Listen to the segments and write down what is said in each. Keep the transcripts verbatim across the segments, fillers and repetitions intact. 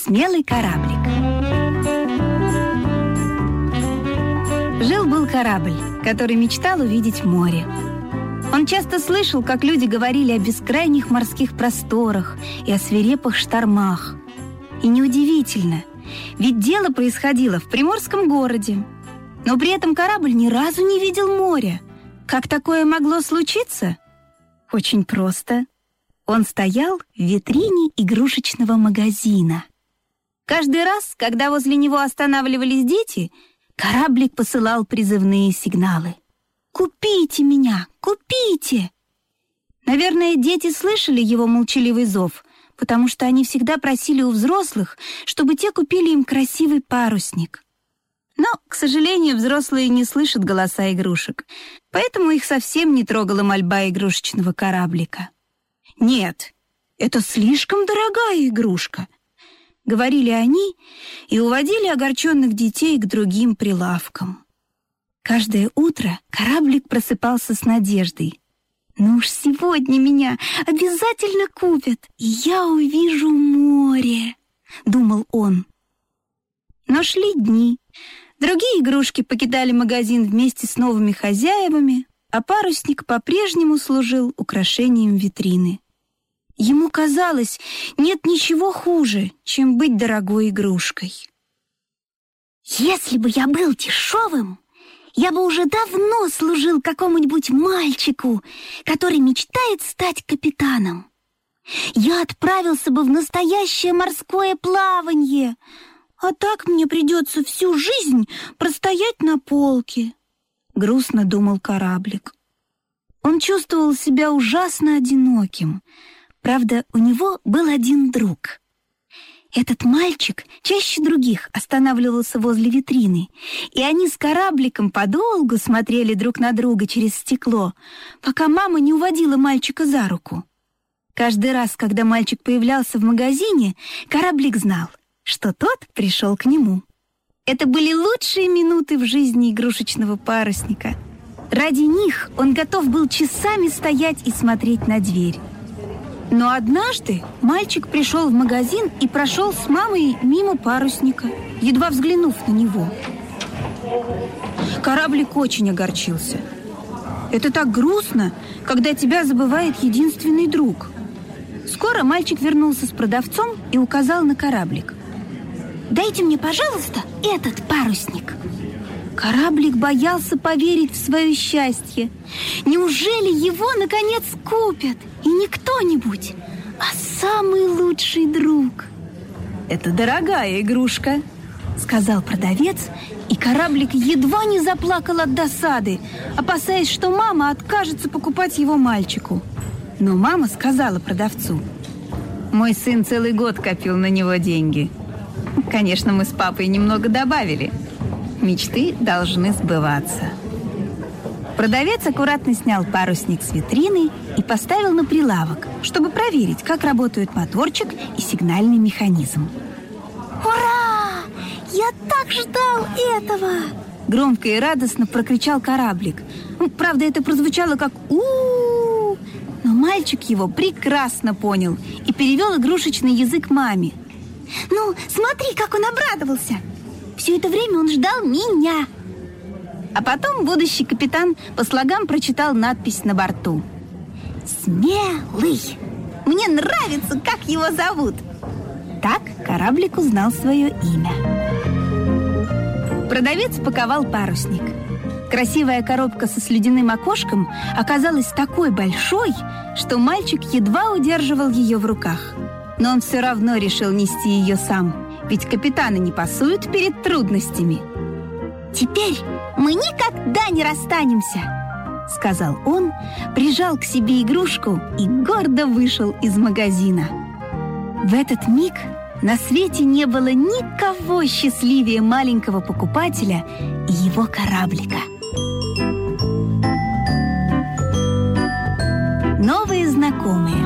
Смелый кораблик. Жил-был корабль, который мечтал увидеть море. Он часто слышал, как люди говорили о бескрайних морских просторах и о свирепых штормах. И неудивительно, ведь дело происходило в приморском городе. Но при этом корабль ни разу не видел моря. Как такое могло случиться? Очень просто. Он стоял в витрине игрушечного магазина. Каждый раз, когда возле него останавливались дети, кораблик посылал призывные сигналы. «Купите меня! Купите!» Наверное, дети слышали его молчаливый зов, потому что они всегда просили у взрослых, чтобы те купили им красивый парусник. Но, к сожалению, взрослые не слышат голоса игрушек, поэтому их совсем не трогала мольба игрушечного кораблика. «Нет, это слишком дорогая игрушка», — говорили они и уводили огорченных детей к другим прилавкам. Каждое утро кораблик просыпался с надеждой. «Ну уж сегодня меня обязательно купят, и я увижу море», — думал он. Но шли дни. Другие игрушки покидали магазин вместе с новыми хозяевами, а парусник по-прежнему служил украшением витрины. Ему казалось, нет ничего хуже, чем быть дорогой игрушкой. «Если бы я был дешевым, я бы уже давно служил какому-нибудь мальчику, который мечтает стать капитаном. Я отправился бы в настоящее морское плавание, а так мне придется всю жизнь простоять на полке», — грустно думал кораблик. Он чувствовал себя ужасно одиноким. Правда, у него был один друг. Этот мальчик чаще других останавливался возле витрины, и они с корабликом подолгу смотрели друг на друга через стекло, пока мама не уводила мальчика за руку. Каждый раз, когда мальчик появлялся в магазине, кораблик знал, что тот пришел к нему. Это были лучшие минуты в жизни игрушечного парусника. Ради них он готов был часами стоять и смотреть на дверь. Но однажды мальчик пришел в магазин и прошел с мамой мимо парусника, едва взглянув на него. Кораблик очень огорчился. Это так грустно, когда тебя забывает единственный друг. Скоро мальчик вернулся с продавцом и указал на кораблик. «Дайте мне, пожалуйста, этот парусник». Кораблик боялся поверить в свое счастье. Неужели его, наконец, купят? И не кто-нибудь, а самый лучший друг. «Это дорогая игрушка», — сказал продавец, и кораблик едва не заплакал от досады, опасаясь, что мама откажется покупать его мальчику. Но мама сказала продавцу: «Мой сын целый год копил на него деньги. Конечно, мы с папой немного добавили. Мечты должны сбываться». Продавец аккуратно снял парусник с витрины и поставил на прилавок, чтобы проверить, как работают моторчик и сигнальный механизм. «Ура! Я так ждал этого!» Громко и радостно прокричал кораблик. Правда, это прозвучало как «у-у-у», но мальчик его прекрасно понял и перевел игрушечный язык маме. «Ну, смотри, как он обрадовался! Все это время он ждал меня!» А потом будущий капитан по слогам прочитал надпись на борту: «Смелый! Мне нравится, как его зовут!» Так кораблик узнал свое имя. Продавец паковал парусник. Красивая коробка со слюдяным окошком оказалась такой большой, что мальчик едва удерживал ее в руках. Но он все равно решил нести ее сам, ведь капитаны не пасуют перед трудностями. «Теперь мы никогда не расстанемся», — сказал он, прижал к себе игрушку и гордо вышел из магазина. В этот миг на свете не было никого счастливее маленького покупателя и его кораблика. Новые знакомые.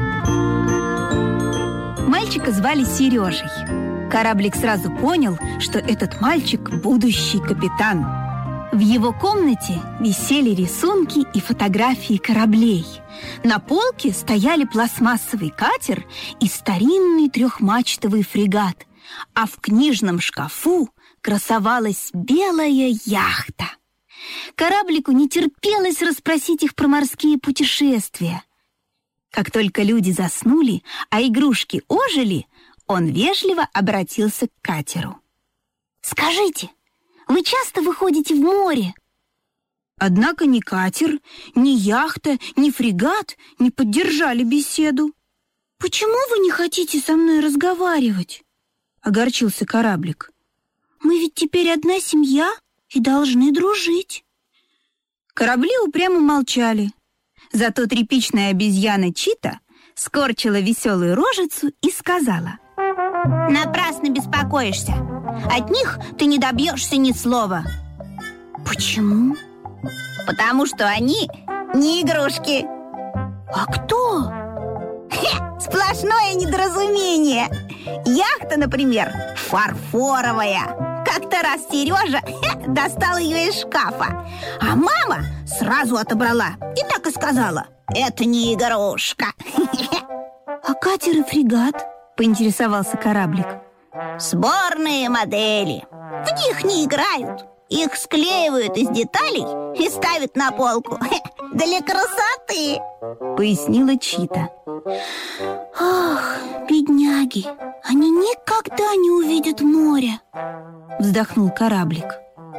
Мальчика звали Сережей. Кораблик сразу понял, что этот мальчик – будущий капитан. В его комнате висели рисунки и фотографии кораблей. На полке стояли пластмассовый катер и старинный трехмачтовый фрегат, а в книжном шкафу красовалась белая яхта. Кораблику не терпелось расспросить их про морские путешествия. Как только люди заснули, а игрушки ожили, он вежливо обратился к катеру. «Скажите, вы часто выходите в море?» Однако ни катер, ни яхта, ни фрегат не поддержали беседу. «Почему вы не хотите со мной разговаривать?» — огорчился кораблик. «Мы ведь теперь одна семья и должны дружить». Корабли упрямо молчали. Зато тряпичная обезьяна Чита скорчила веселую рожицу и сказала: «Напрасно беспокоишься. От них ты не добьешься ни слова». «Почему?» «Потому что они не игрушки». «А кто?» Хе, сплошное недоразумение. Яхта, например, фарфоровая. Как-то раз Сережа хе, достал ее из шкафа, а мама сразу отобрала и так и сказала: «Это не игрушка». «А катер и фрегат?» — поинтересовался кораблик. «Сборные модели. В них не играют. Их склеивают из деталей и ставят на полку. Для красоты», — пояснила Чита. «Ах, бедняги, они никогда не увидят море», — вздохнул кораблик.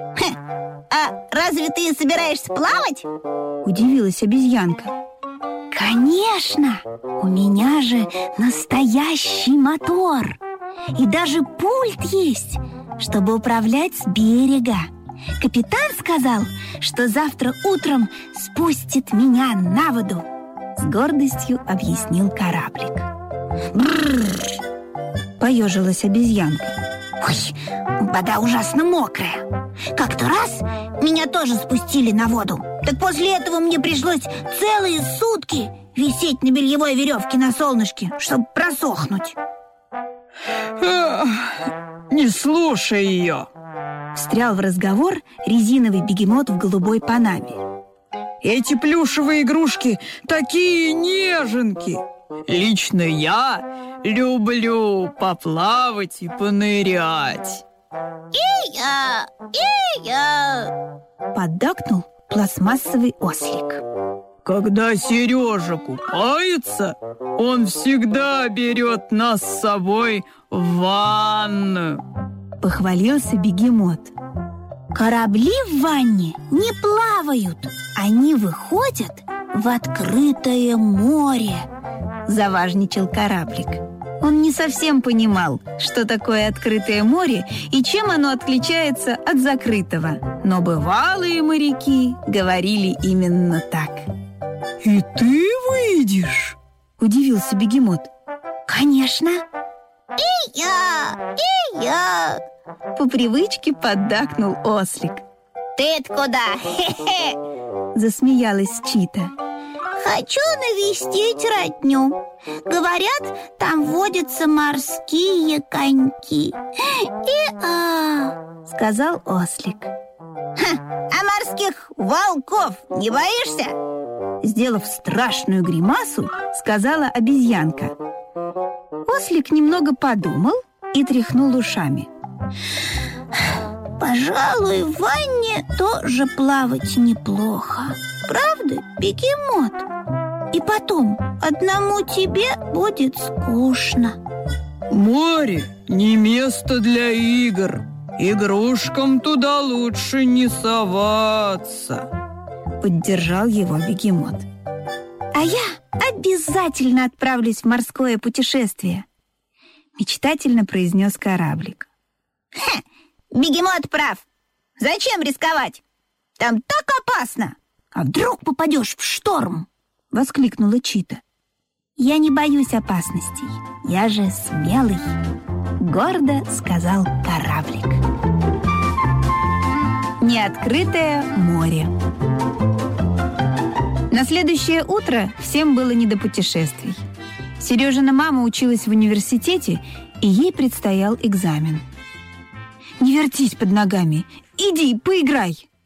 «А разве ты собираешься плавать?» — удивилась обезьянка. «Конечно! У меня же настоящий мотор. И даже пульт есть, чтобы управлять с берега. Капитан сказал, что завтра утром спустит меня на воду», — с гордостью объяснил кораблик. «Брррр!» — поежилась обезьянка. «Ой, вода ужасно мокрая. Как-то раз меня тоже спустили на воду. Так после этого мне пришлось целые сутки висеть на бельевой веревке на солнышке, чтобы просохнуть». «Не слушай ее!» — встрял в разговор резиновый бегемот в голубой панаме. «Эти плюшевые игрушки такие неженки! Лично я люблю поплавать и понырять!» «И я! И я!» — поддакнул пластмассовый ослик. «Когда Сережа купается, он всегда берет нас с собой в ванную», — похвалился бегемот. «Корабли в ванне не плавают, они выходят в открытое море», — заважничал кораблик. Он не совсем понимал, что такое открытое море и чем оно отличается от закрытого. Но бывалые моряки говорили именно так. «И ты выйдешь?» — удивился бегемот. «Конечно!» «И я! И я!» — по привычке поддакнул ослик. «Ты-то куда?» — засмеялась Чита. «Хочу навестить родню. Говорят, там водятся морские коньки». «И-а!» — сказал ослик. «Ха, а морских волков не боишься?» Сделав страшную гримасу, сказала обезьянка. Ослик немного подумал и тряхнул ушами. «Пожалуй, в ванне тоже плавать неплохо. Правда, бегемот? И потом, одному тебе будет скучно». «Море не место для игр. Игрушкам туда лучше не соваться», — поддержал его бегемот. «А я обязательно отправлюсь в морское путешествие», — мечтательно произнес кораблик. «Ха, бегемот прав. Зачем рисковать? Там так опасно. А вдруг попадешь в шторм?» — воскликнула Чита. «Я не боюсь опасностей. Я же смелый», — гордо сказал кораблик. Неоткрытое море. На следующее утро всем было не до путешествий. Сережина мама училась в университете, и ей предстоял экзамен. «Не вертись под ногами, иди, поиграй!»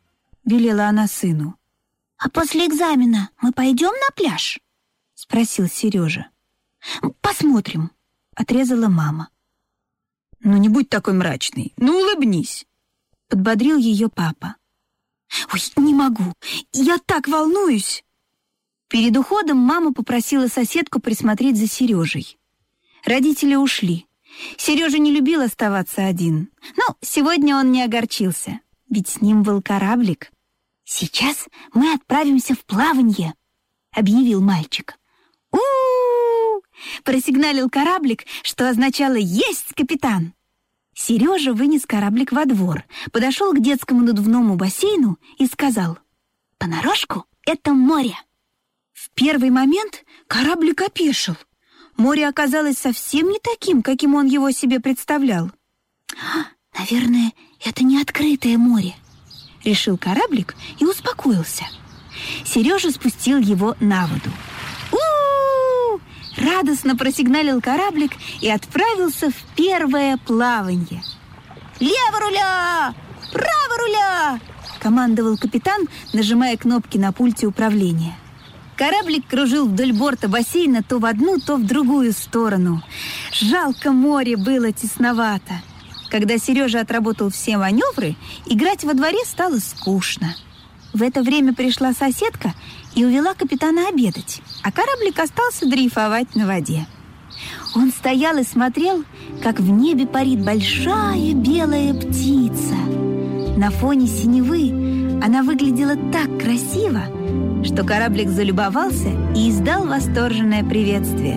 велела она сыну. «А после экзамена мы пойдем на пляж?» — спросил Сережа. «Посмотрим», — отрезала мама. «Ну, не будь такой мрачный, ну, улыбнись», — подбодрил ее папа. «Ой, не могу, я так волнуюсь!» Перед уходом мама попросила соседку присмотреть за Сережей. Родители ушли. Сережа не любил оставаться один, но сегодня он не огорчился, ведь с ним был кораблик. «Сейчас мы отправимся в плаванье», — объявил мальчик. «У-у-у!» — просигналил кораблик, что означало «Есть, капитан!». Сережа вынес кораблик во двор, подошел к детскому надувному бассейну и сказал: «Понарошку — это море». В первый момент кораблик опешил. Море оказалось совсем не таким, каким он его себе представлял. «Наверное, это не открытое море», — решил кораблик и успокоился. Сережа спустил его на воду. «У-у-у!» — радостно просигналил кораблик и отправился в первое плаванье. «Лево руля! Право руля!» — командовал капитан, нажимая кнопки на пульте управления. Кораблик кружил вдоль борта бассейна то в одну, то в другую сторону. Жалко, море было тесновато. Когда Сережа отработал все маневры, играть во дворе стало скучно. В это время пришла соседка и увела капитана обедать, а кораблик остался дрейфовать на воде. Он стоял и смотрел, как в небе парит большая белая птица. На фоне синевы она выглядела так красиво, что кораблик залюбовался и издал восторженное приветствие.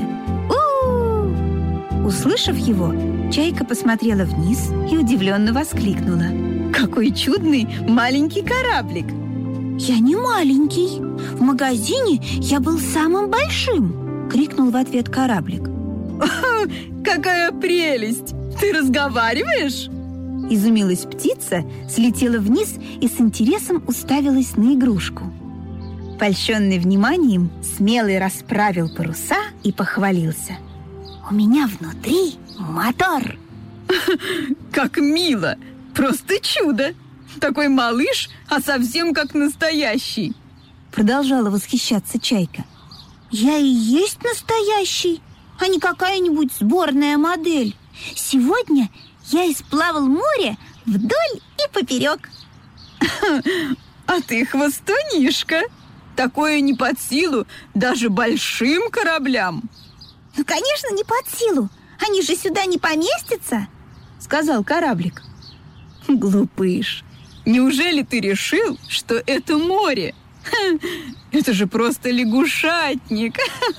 «У-у-у!» Услышав его, чайка посмотрела вниз и удивленно воскликнула: «Какой чудный маленький кораблик!» «Я не маленький. В магазине я был самым большим!» — крикнул в ответ кораблик. «Какая прелесть! Ты разговариваешь?» Изумилась птица, слетела вниз и с интересом уставилась на игрушку. Польщенный вниманием, Смелый расправил паруса и похвалился: «У меня внутри мотор!» «Как мило! Просто чудо! Такой малыш, а совсем как настоящий!» Продолжала восхищаться чайка. «Я и есть настоящий, а не какая-нибудь сборная модель. Сегодня я исплавал море вдоль и поперек». «А ты хвостунишка! Такое не под силу даже большим кораблям!» «Ну, конечно, не под силу! Они же сюда не поместятся!» — сказал кораблик. «Глупыш! Неужели ты решил, что это море? Ха, это же просто лягушатник!»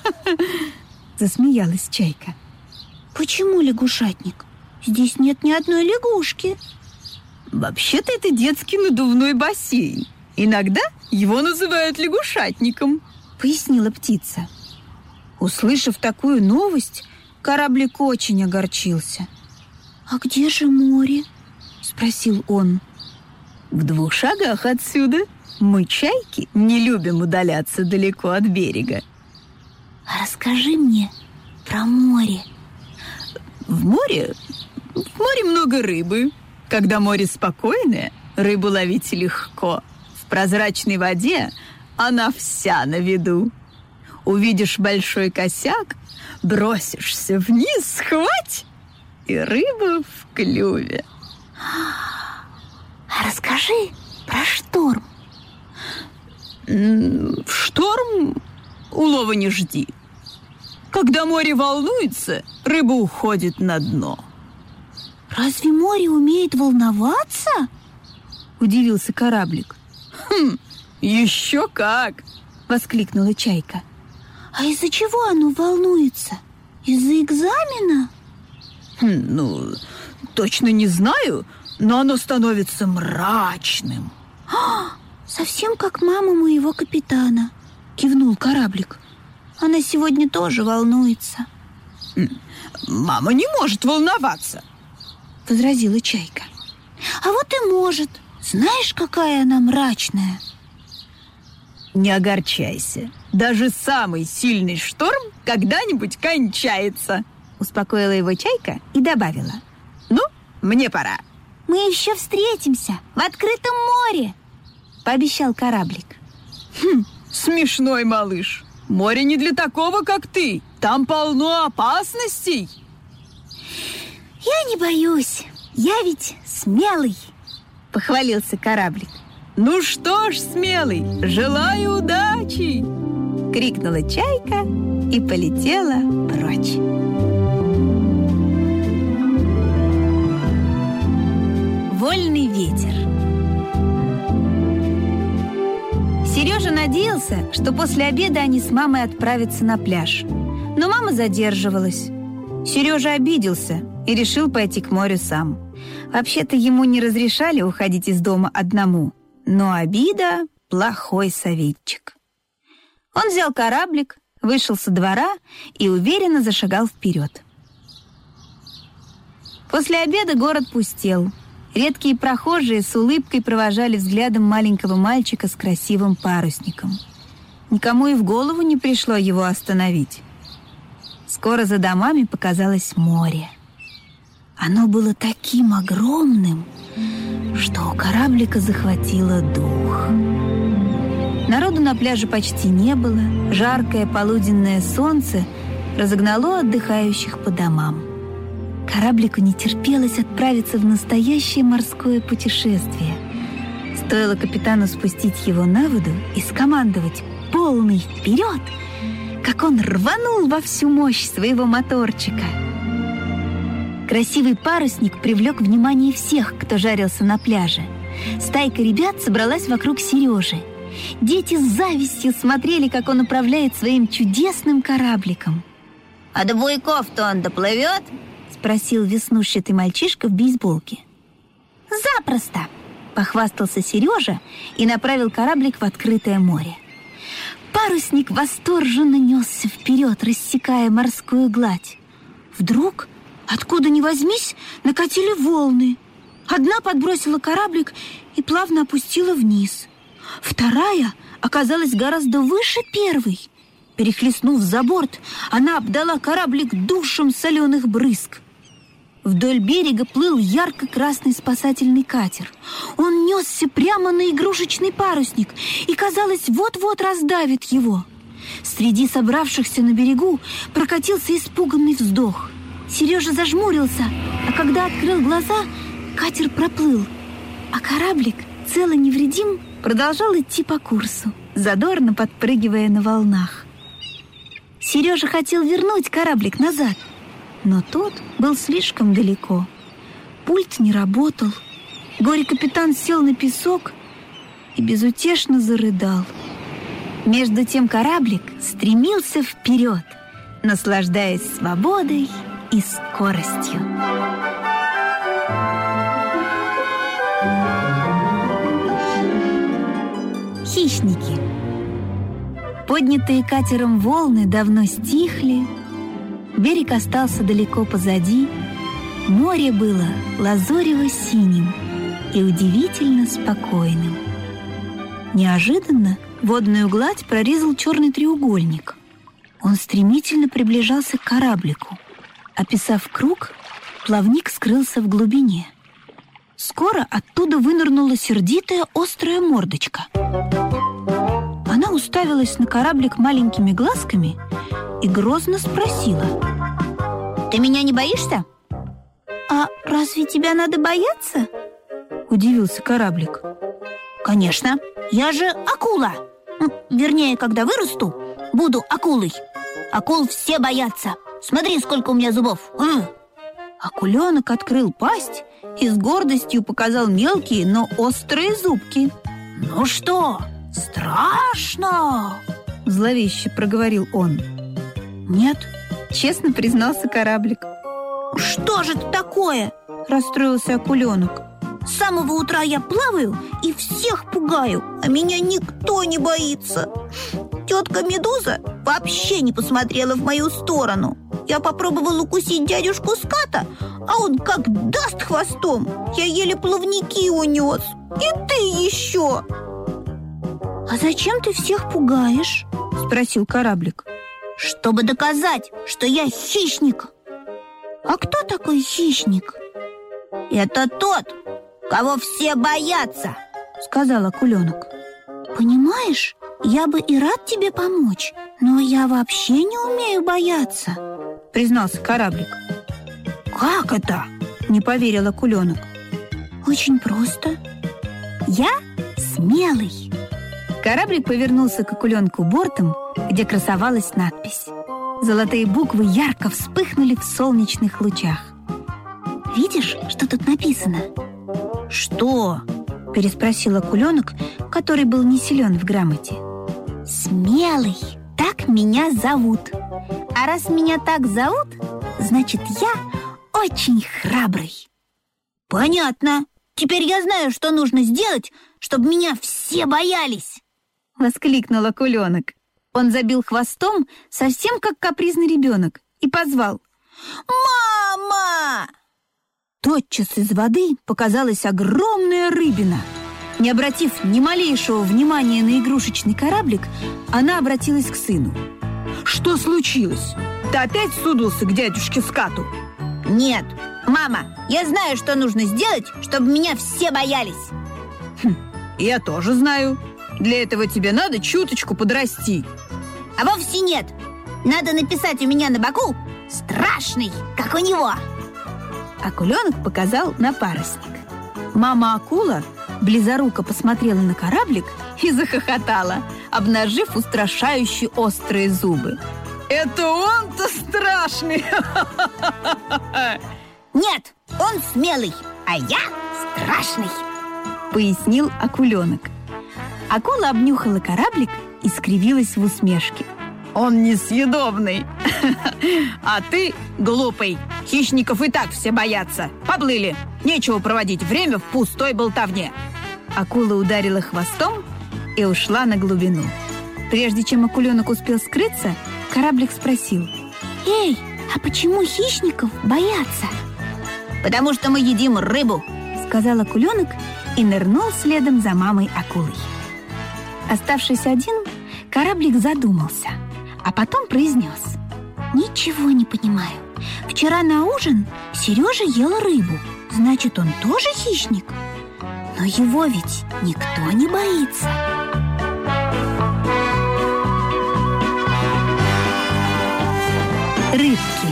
Засмеялась чайка. «Почему лягушатник? Здесь нет ни одной лягушки». «Вообще-то это детский надувной бассейн. Иногда его называют лягушатником», — пояснила птица. Услышав такую новость, кораблик очень огорчился. «А где же море?» — спросил он. «В двух шагах отсюда. Мы, чайки, не любим удаляться далеко от берега». «А расскажи мне про море». «В море? В море много рыбы. Когда море спокойное, рыбу ловить легко. В прозрачной воде она вся на виду. Увидишь большой косяк, бросишься вниз, схвать, и рыба в клюве». «А расскажи про шторм». «В шторм улова не жди. Когда море волнуется, рыба уходит на дно». «Разве море умеет волноваться?» — удивился кораблик. «Хм, еще как!» — воскликнула чайка. «А из-за чего оно волнуется? Из-за экзамена?» Хм, «Ну, точно не знаю, но оно становится мрачным». «А, совсем как мама моего капитана», — кивнул кораблик. «Она сегодня тоже волнуется». «Мама не может волноваться», — возразила чайка. «А вот и может. Знаешь, какая она мрачная?» «Не огорчайся. Даже самый сильный шторм когда-нибудь кончается», — успокоила его чайка и добавила: «Ну, мне пора». «Мы еще встретимся в открытом море». пообещал кораблик. Хм, смешной малыш. Море не для такого, как ты. Там полно опасностей. Я не боюсь. Я ведь смелый, похвалился кораблик. Ну что ж, смелый, желаю удачи! Крикнула чайка и полетела прочь. Вольный ветер. Сережа надеялся, что после обеда они с мамой отправятся на пляж. Но мама задерживалась. Сережа обиделся и решил пойти к морю сам. Вообще-то ему не разрешали уходить из дома одному. Но обида — плохой советчик. Он взял кораблик, вышел со двора и уверенно зашагал вперед. После обеда город пустел. Редкие прохожие с улыбкой провожали взглядом маленького мальчика с красивым парусником. Никому и в голову не пришло его остановить. Скоро за домами показалось море. Оно было таким огромным, что у кораблика захватило дух. Народу на пляже почти не было. Жаркое полуденное солнце разогнало отдыхающих по домам. Кораблику не терпелось отправиться в настоящее морское путешествие. Стоило капитану спустить его на воду и скомандовать «полный вперед!», как он рванул во всю мощь своего моторчика. Красивый парусник привлек внимание всех, кто жарился на пляже. Стайка ребят собралась вокруг Сережи. Дети с завистью смотрели, как он управляет своим чудесным корабликом. «А до Буйков-то он доплывет?» — спросил веснушчатый мальчишка в бейсболке. «Запросто!» — похвастался Сережа и направил кораблик в открытое море. Парусник восторженно несся вперед, рассекая морскую гладь. Вдруг, откуда ни возьмись, накатили волны. Одна подбросила кораблик и плавно опустила вниз. Вторая оказалась гораздо выше первой. Перехлестнув за борт, она обдала кораблик душем соленых брызг. Вдоль берега плыл ярко-красный спасательный катер. Он несся прямо на игрушечный парусник и, казалось, вот-вот раздавит его. Среди собравшихся на берегу прокатился испуганный вздох. Сережа зажмурился, а когда открыл глаза, катер проплыл, а кораблик, цел и невредим, продолжал идти по курсу, задорно подпрыгивая на волнах. Сережа хотел вернуть кораблик назад, но тот был слишком далеко. Пульт не работал. Горе-капитан сел на песок и безутешно зарыдал. Между тем кораблик стремился вперед, наслаждаясь свободой и скоростью. Хищники. Поднятые катером волны давно стихли, берег остался далеко позади, море было лазорево-синим и удивительно спокойным. Неожиданно водную гладь прорезал черный треугольник. Он стремительно приближался к кораблику. Описав круг, плавник скрылся в глубине. Скоро оттуда вынырнула сердитая острая мордочка. Она уставилась на кораблик маленькими глазками и грозно спросила: «Ты меня не боишься?» «А разве тебя надо бояться?» — удивился кораблик. «Конечно, я же акула. Вернее, когда вырасту, буду акулой. Акул все боятся. Смотри, сколько у меня зубов!» Акуленок открыл пасть и с гордостью показал мелкие, но острые зубки. «Ну что, страшно?» — зловеще проговорил он. «Нет», — честно признался кораблик. «Что же это такое?» — расстроился акуленок. «С самого утра я плаваю и всех пугаю, а меня никто не боится. Тетка Медуза вообще не посмотрела в мою сторону. Я попробовал укусить дядюшку Ската, а он как даст хвостом. Я еле плавники унес. И ты еще!» «А зачем ты всех пугаешь?» — спросил кораблик. «Чтобы доказать, что я хищник». «А кто такой хищник?» «Это тот, кого все боятся», — сказал акуленок. Понимаешь, я бы и рад тебе помочь, но я вообще не умею бояться, признался кораблик. Как это? Не поверил акуленок. Очень просто. Я смелый. Кораблик повернулся к акуленку бортом, где красовалась надпись. Золотые буквы ярко вспыхнули в солнечных лучах. Видишь, что тут написано? Что? Переспросил акуленок, который был не силен в грамоте. Смелый, так меня зовут. А раз меня так зовут, значит, я очень храбрый. Понятно. Теперь я знаю, что нужно сделать, чтобы меня все боялись. Воскликнул акуленок. Он забил хвостом, совсем как капризный ребенок, и позвал: «Мама!» Тотчас из воды показалась огромная рыбина. Не обратив ни малейшего внимания на игрушечный кораблик, она обратилась к сыну. «Что случилось? Ты опять сунулся к дядюшке Скату?» «Нет, мама, я знаю, что нужно сделать, чтобы меня все боялись». Хм, «Я тоже знаю. Для этого тебе надо чуточку подрасти». «А вовсе нет. Надо написать у меня на боку «Страшный, как у него». Акуленок показал на парусник. Мама-акула близоруко посмотрела на кораблик и захохотала, обнажив устрашающие острые зубы. «Это он-то страшный!» «Нет, он смелый, а я страшный», — пояснил акуленок. Акула обнюхала кораблик и скривилась в усмешке. «Он несъедобный, а ты глупый. Хищников и так все боятся. Поплыли, нечего проводить время в пустой болтовне». Акула ударила хвостом и ушла на глубину. Прежде чем акуленок успел скрыться, кораблик спросил: «Эй, а почему хищников боятся?» «Потому что мы едим рыбу», — сказал акуленок и нырнул следом за мамой-акулой. Оставшись один, кораблик задумался, а потом произнес: «Ничего не понимаю. Вчера на ужин Сережа ел рыбу. Значит, он тоже хищник? Но его ведь никто не боится». Рыбки.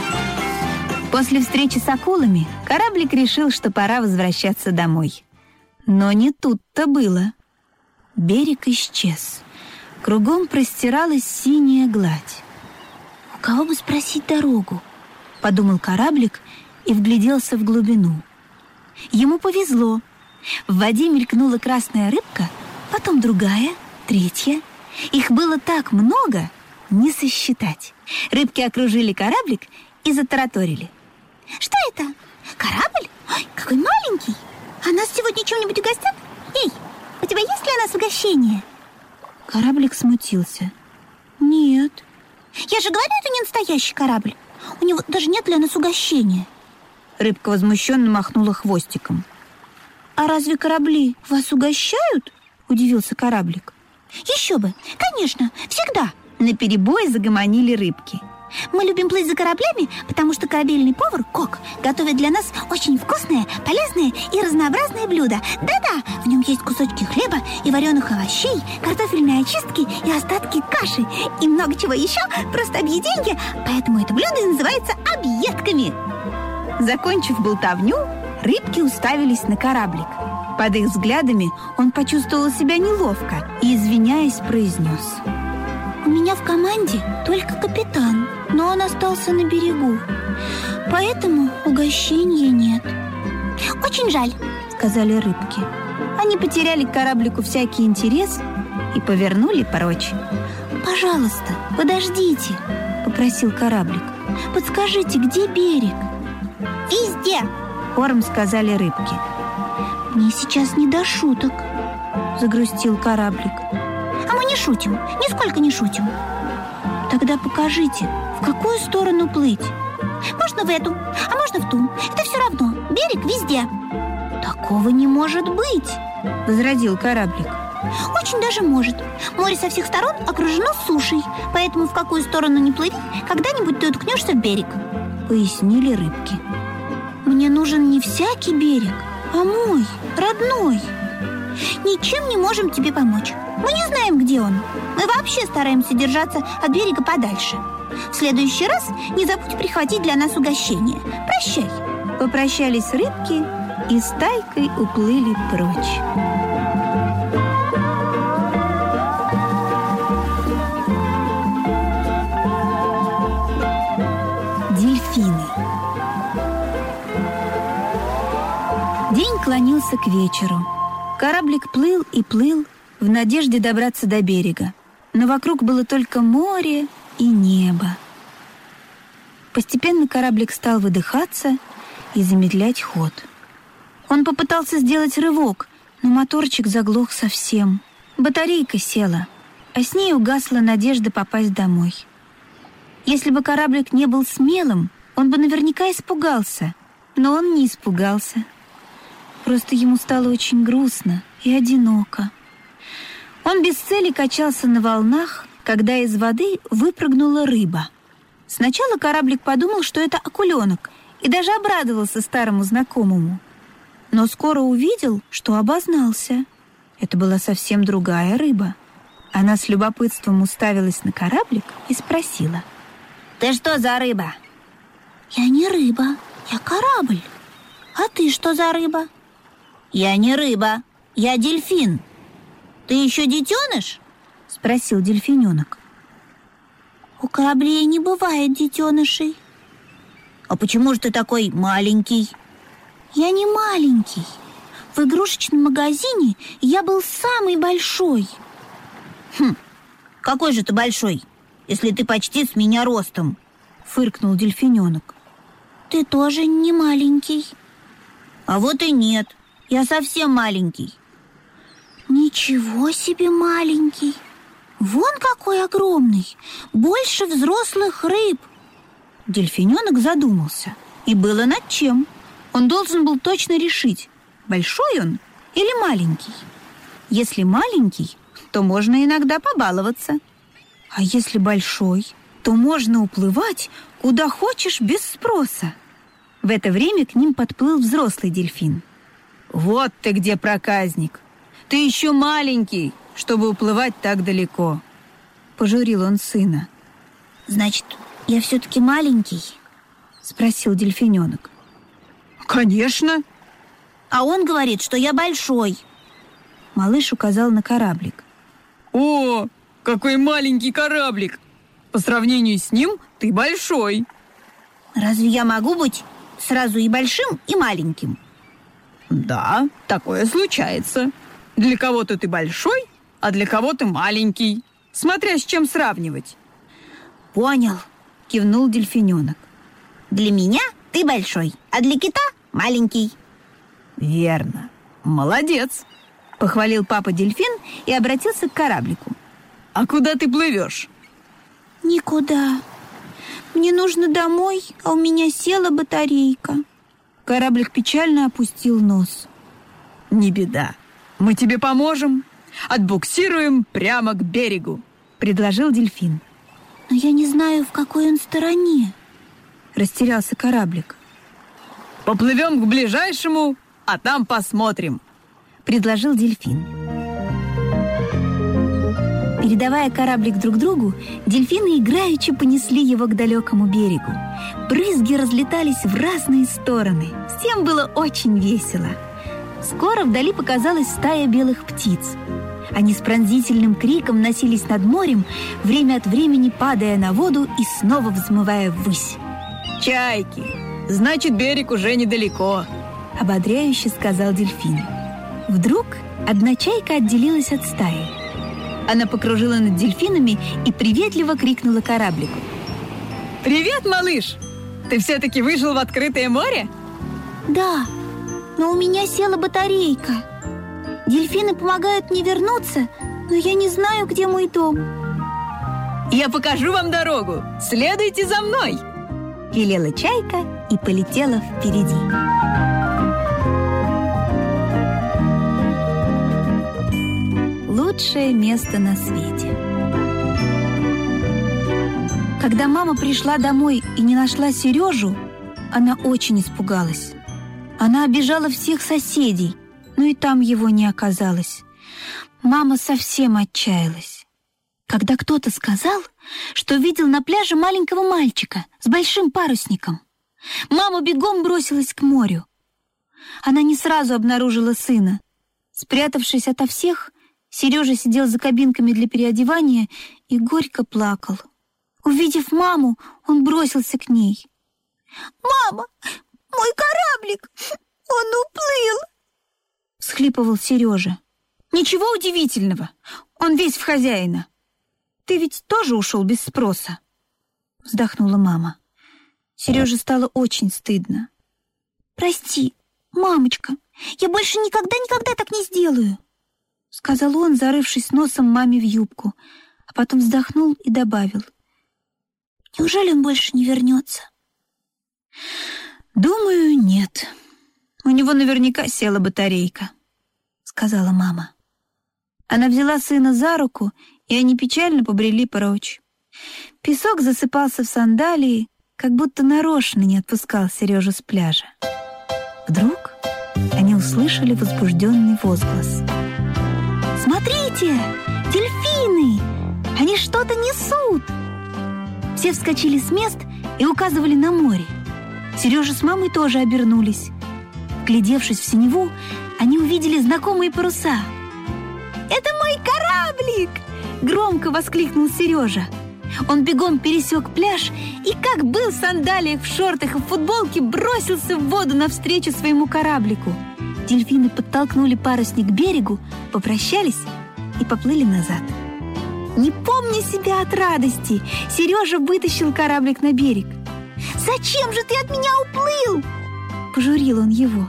После встречи с акулами кораблик решил, что пора возвращаться домой. Но не тут-то было. Берег исчез. Кругом простиралась синяя гладь. «У кого бы спросить дорогу?» — подумал кораблик и вгляделся в глубину. Ему повезло. В воде мелькнула красная рыбка, потом другая, третья. Их было так много, не сосчитать. Рыбки окружили кораблик и затараторили. «Что это? Корабль? Ой, какой маленький! А нас сегодня чем-нибудь угостят? Эй, у тебя есть для нас угощение?» Кораблик смутился. «Нет». «Я же говорю, это не настоящий корабль. У него даже нет для нас угощения». Рыбка возмущенно махнула хвостиком. «А разве корабли вас угощают?» — удивился кораблик. «Еще бы! Конечно, всегда!» — наперебой загомонили рыбки. «Мы любим плыть за кораблями, потому что корабельный повар, Кок, готовит для нас очень вкусное, полезное и разнообразное блюдо. Да-да, в нем есть кусочки хлеба и вареных овощей, картофельные очистки и остатки каши, и много чего еще, просто объеденье, поэтому это блюдо и называется объедками». Закончив болтовню, рыбки уставились на кораблик. Под их взглядами он почувствовал себя неловко и, извиняясь, произнес: «У меня в команде только капитан, но он остался на берегу, поэтому угощения нет». «Очень жаль», — сказали рыбки. Они потеряли к кораблику всякий интерес и повернули прочь. «Пожалуйста, подождите», — попросил кораблик. «Подскажите, где берег?» «Везде», — хором сказали рыбки. «Мне сейчас не до шуток», — загрустил кораблик. «А мы не шутим, нисколько не шутим». «Тогда покажите, в какую сторону плыть?» «Можно в эту, а можно в ту. Это все равно, берег везде». «Такого не может быть», — возразил кораблик. «Очень даже может. Море со всех сторон окружено сушей, поэтому в какую сторону ни плыви, когда-нибудь ты уткнешься в берег», — пояснили рыбки. «Мне нужен не всякий берег, а мой, родной». «Ничем не можем тебе помочь. Мы не знаем, где он. Мы вообще стараемся держаться от берега подальше. В следующий раз не забудь прихватить для нас угощение. Прощай. Попрощались рыбки и стайкой уплыли прочь. Дельфины. День клонился к вечеру. Кораблик плыл и плыл в надежде добраться до берега. Но вокруг было только море и небо. Постепенно кораблик стал выдыхаться и замедлять ход. Он попытался сделать рывок, но моторчик заглох совсем. Батарейка села, а с ней угасла надежда попасть домой. Если бы кораблик не был смелым, он бы наверняка испугался. Но он не испугался. Просто ему стало очень грустно и одиноко. Он без цели качался на волнах, когда из воды выпрыгнула рыба. Сначала кораблик подумал, что это акуленок, и даже обрадовался старому знакомому. Но скоро увидел, что обознался. Это была совсем другая рыба. Она с любопытством уставилась на кораблик и спросила: «Ты что за рыба?» «Я не рыба, я корабль. А ты что за рыба?» «Я не рыба, я дельфин. Ты еще детеныш?» — спросил дельфиненок. «У кораблей не бывает детенышей». «А почему же ты такой маленький?» «Я не маленький. В игрушечном магазине я был самый большой». «Хм, какой же ты большой, если ты почти с меня ростом?» — фыркнул дельфиненок. «Ты тоже не маленький». «А вот и нет, я совсем маленький». «Ничего себе маленький! Вон какой огромный! Больше взрослых рыб!» Дельфиненок задумался. И было над чем. Он должен был точно решить, большой он или маленький. Если маленький, то можно иногда побаловаться. А если большой, то можно уплывать куда хочешь без спроса. В это время к ним подплыл взрослый дельфин. «Вот ты где, проказник! Ты еще маленький, чтобы уплывать так далеко!» — пожурил он сына. «Значит, я все-таки маленький?» — спросил дельфиненок. «Конечно!» «А он говорит, что я большой!» Малыш указал на кораблик. «О, какой маленький кораблик! По сравнению с ним ты большой!» «Разве я могу быть сразу и большим, и маленьким?» «Да, такое случается. Для кого-то ты большой, а для кого-то маленький. Смотря с чем сравнивать». «Понял», — кивнул дельфиненок. «Для меня ты большой, а для кита маленький». «Верно. Молодец», — похвалил папа дельфин и обратился к кораблику. «А куда ты плывешь?» «Никуда. Мне нужно домой, а у меня села батарейка». Кораблик печально опустил нос. «Не беда. Мы тебе поможем. Отбуксируем прямо к берегу», — предложил дельфин. «Но я не знаю, в какой он стороне», — растерялся кораблик. «Поплывем к ближайшему, а там посмотрим», — предложил дельфин. Передавая кораблик друг другу, дельфины играючи понесли его к далекому берегу. Брызги разлетались в разные стороны. Всем было очень весело. Скоро вдали показалась стая белых птиц. Они с пронзительным криком носились над морем, время от времени падая на воду и снова взмывая ввысь. «Чайки! Значит, берег уже недалеко», — ободряюще сказал дельфин. Вдруг одна чайка отделилась от стаи. Она покружила над дельфинами и приветливо крикнула кораблику. «Привет, малыш! Ты все-таки вышел в открытое море?» «Да, но у меня села батарейка. Дельфины помогают мне вернуться, но я не знаю, где мой дом». «Я покажу вам дорогу! Следуйте за мной!» — велела чайка и полетела впереди. Лучшее место на свете. Когда мама пришла домой и не нашла Сережу, она очень испугалась. Она обижала всех соседей, но и там его не оказалось. Мама совсем отчаялась, когда кто-то сказал, что видел на пляже маленького мальчика с большим парусником. Мама бегом бросилась к морю. Она не сразу обнаружила сына. Спрятавшись ото всех, Сережа сидел за кабинками для переодевания и горько плакал. Увидев маму, он бросился к ней. «Мама, мой кораблик, он уплыл!» — всхлипывал Сережа. «Ничего удивительного, он весь в хозяина. Ты ведь тоже ушел без спроса?» — вздохнула мама. Сереже стало очень стыдно. «Прости, мамочка, я больше никогда-никогда так не сделаю», — сказал он, зарывшись носом маме в юбку, а потом вздохнул и добавил. «Неужели он больше не вернется?» «Думаю, нет. У него наверняка села батарейка», — сказала мама. Она взяла сына за руку, и они печально побрели прочь. Песок засыпался в сандалии, как будто нарочно не отпускал Сережу с пляжа. Вдруг они услышали возбужденный возглас. «Смотрите, дельфины! Они что-то несут!» Все вскочили с мест и указывали на море. Сережа с мамой тоже обернулись. Вглядевшись в синеву, они увидели знакомые паруса. «Это мой кораблик!» — громко воскликнул Сережа. Он бегом пересек пляж и, как был в сандалиях, в шортах и в футболке, бросился в воду навстречу своему кораблику. Дельфины подтолкнули парусник к берегу, попрощались и поплыли назад. Не помня себя от радости, Сережа вытащил кораблик на берег. «Зачем же ты от меня уплыл?» — пожурил он его.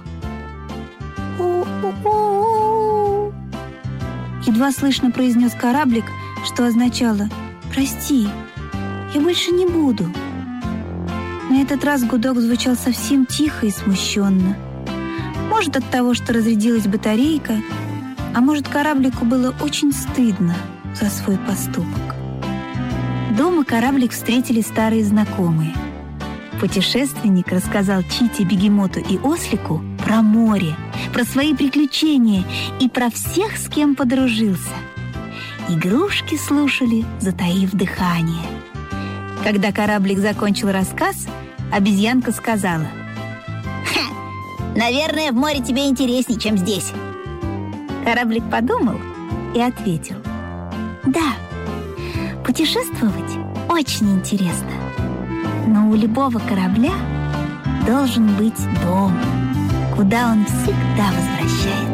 «У-у-у-у-у!» Едва слышно произнес кораблик, что означало «Прости, я больше не буду». На этот раз гудок звучал совсем тихо и смущенно. Может, от того, что разрядилась батарейка, а может, кораблику было очень стыдно за свой поступок. Дома кораблик встретили старые знакомые. Путешественник рассказал Чите, Бегемоту и Ослику про море, про свои приключения и про всех, с кем подружился. Игрушки слушали, затаив дыхание. Когда кораблик закончил рассказ, обезьянка сказала: «Ха! Наверное, в море тебе интереснее, чем здесь». Кораблик подумал и ответил: «Да, путешествовать очень интересно, но у любого корабля должен быть дом, куда он всегда возвращается».